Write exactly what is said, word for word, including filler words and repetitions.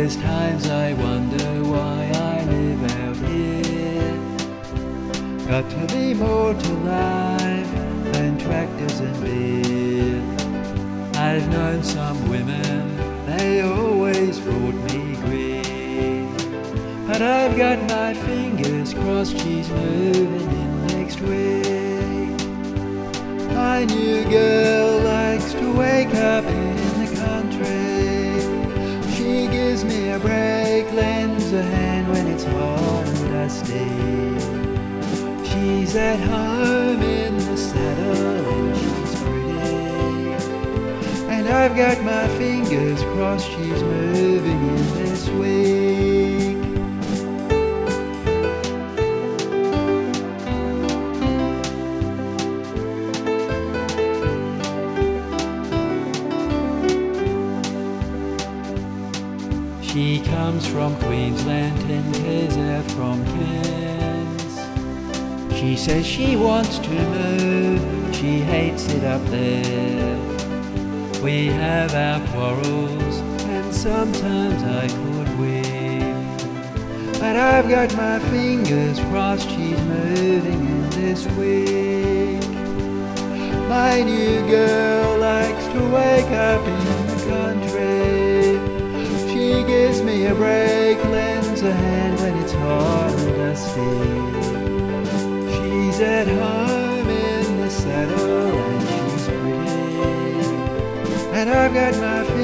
There's times I wonder why I live out here. Got to be more to life than tractors and beer. I've known some women, they always brought me grief, but I've got my fingers crossed she's moving in next week. My new girl likes to wake up in the country. She gives me a break, lends a hand when it's hot and dusty. She's at home in the saddle and she's pretty, and I've got my fingers crossed she's moving in this week. She comes from Queensland, ten k's out from Cairns. She says she wants to move, she hates it up there. We have our quarrels, and sometimes I could weep, but I've got my fingers crossed she's moving in this week. My new girl likes to wake up in the country. She gives me a break, lends a hand when it's hot and dusty. She's at home in the saddle and she's pretty, and I've got my